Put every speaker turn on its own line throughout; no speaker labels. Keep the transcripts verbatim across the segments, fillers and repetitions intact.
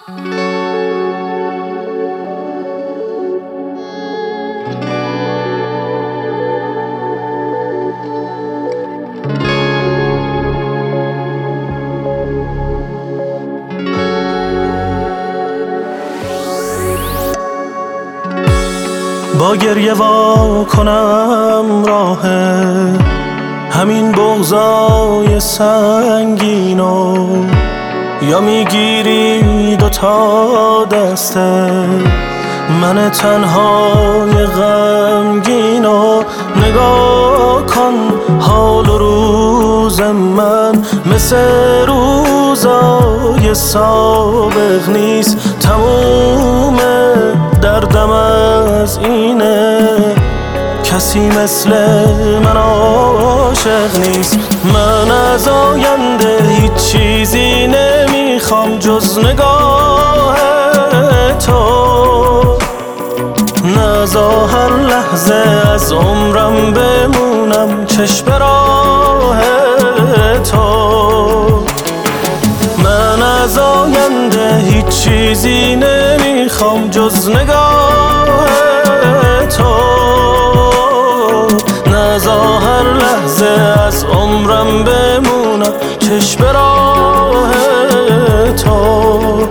با گریه وا کنم راه همین بغضای سنگینو، یا میگیری دوتا دسته من تنهای غمگینو. نگاه کن حال و روز من مثل روزای سابق نیست، تموم دردم از اینه کسی مثل من عاشق نیست. من از آینده هیچ چیزی نمیخوام جز نگاه تو، نذار هر لحظه از عمرم بمونم چشم راه تو. من از آینده هیچ چیزی نمیخوام جز نگاه تو، نذار هر لحظه از عمرم بمونم چشم راه تو.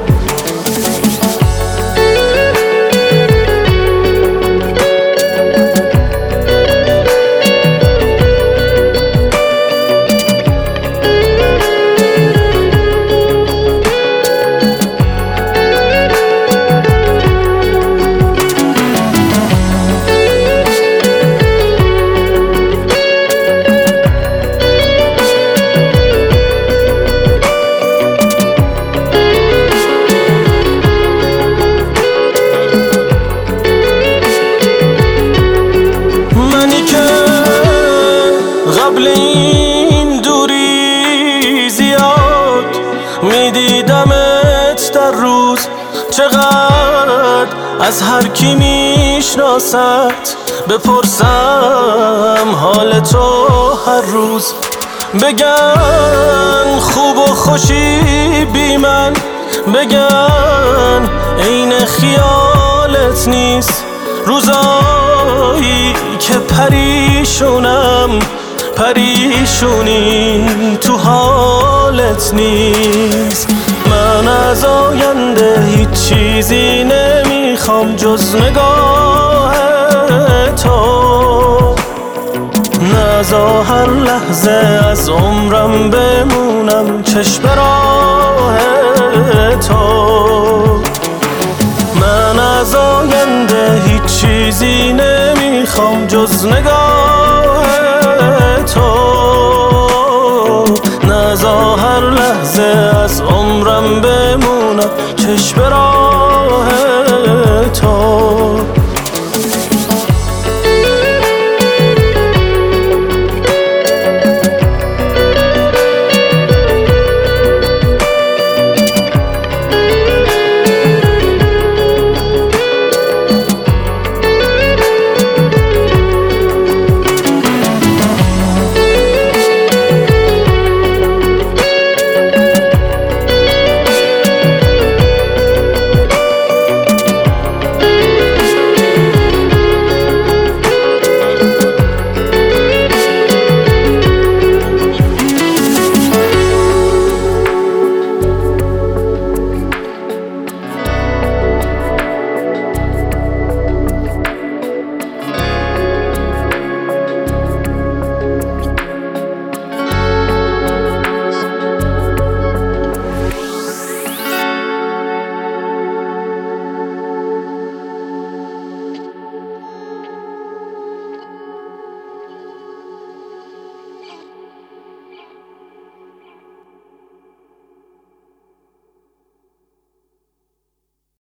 قبل این دوری زیاد میدیدمت در روز، چقدر از هر کی میشناست بپرسم حال تو هر روز. بگن خوب و خوشی بی من، بگن عین خیالت نیست، روزایی که پریشونم پریشونی تو حالت نیست. من از آینده هیچ چیزی نمیخوام جز نگاه تو، نذار هر لحظه از عمرم بمونم چشم راه تو. من از آینده هیچ چیزی نمیخوام جز نگاه تو، نذار هر لحظه از عمرم بمونم چشم راه